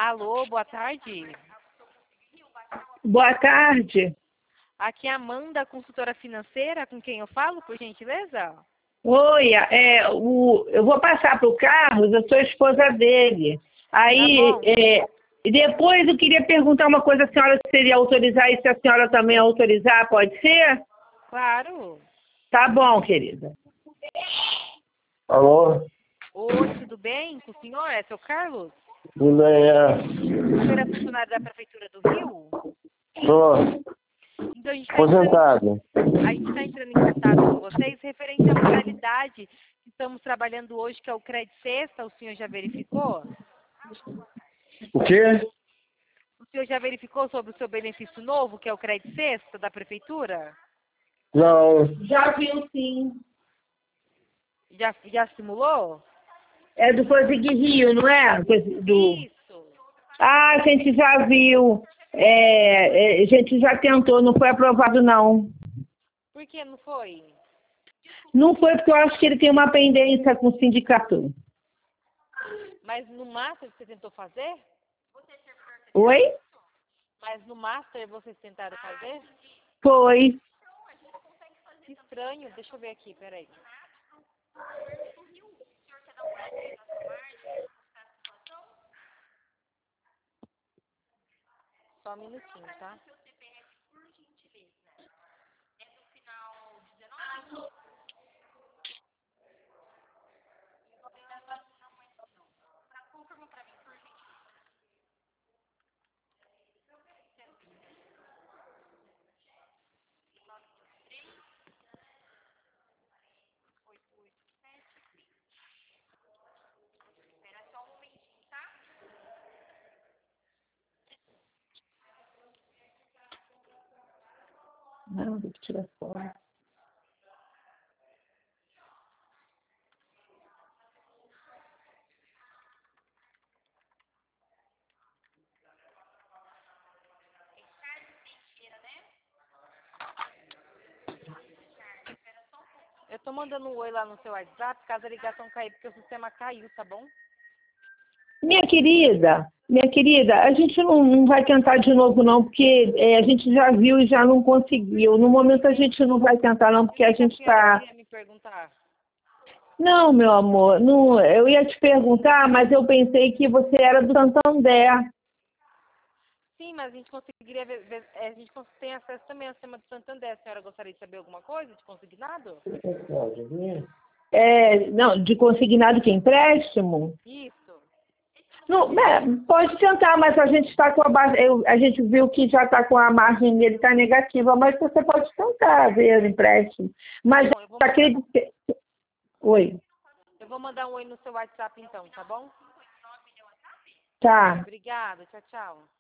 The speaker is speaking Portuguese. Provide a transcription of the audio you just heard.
Alô, boa tarde. Boa tarde. Aqui é a Amanda, consultora financeira, com quem eu falo, por gentileza? Oi, eu vou passar para o Carlos, eu sou a esposa dele. Tá Aí, bom. depois eu queria perguntar uma coisa, a senhora seria autorizar e se a senhora também autorizar, pode ser? Claro. Tá bom, querida. Alô? Oi, tudo bem com o senhor? É seu Carlos? Tudo bem, O senhor é funcionário da Prefeitura do Rio? Sou Então a gente aposentado. está entrando em contato com vocês referente à modalidade que estamos trabalhando hoje, que é o Crédito Sexta. O senhor já verificou? O quê? O senhor já verificou sobre o seu benefício novo, que é o Crédito Sexta da Prefeitura? Não. Já viu, sim. Já simulou? É do Prosig Rio, não é? Isso. Ah, a gente já viu. A gente já tentou, não foi aprovado, não. Por que não foi? Não foi porque eu acho que ele tem uma pendência com o sindicato. Mas no Master você tentou fazer? Oi? Mas no Master vocês tentaram fazer? Foi. Que estranho. Deixa eu ver aqui, peraí. Só um minutinho, tá? Não, tem que tirar fora. Eu tô mandando um oi lá no seu WhatsApp, caso a ligação cair, porque o sistema caiu, tá bom? Minha querida, a gente não vai tentar de novo não, porque a gente já viu e já não conseguiu. No momento a gente não vai tentar não, porque a O que a gente senhora está... queria me perguntar? Não, meu amor, não, eu ia te perguntar, mas eu pensei que você era do Santander. Sim, mas a gente conseguiria a gente tem acesso também ao sistema do Santander. A senhora gostaria de saber alguma coisa de consignado? Não, de consignado que empréstimo? Isso. Não, pode tentar, mas a gente está com a gente viu que já está com a margem dele está negativa, mas você pode tentar ver o empréstimo. Mas Bom, aquele. Oi, eu vou mandar um oi no seu WhatsApp então, tá bom? tá. Obrigada, tchau, tchau.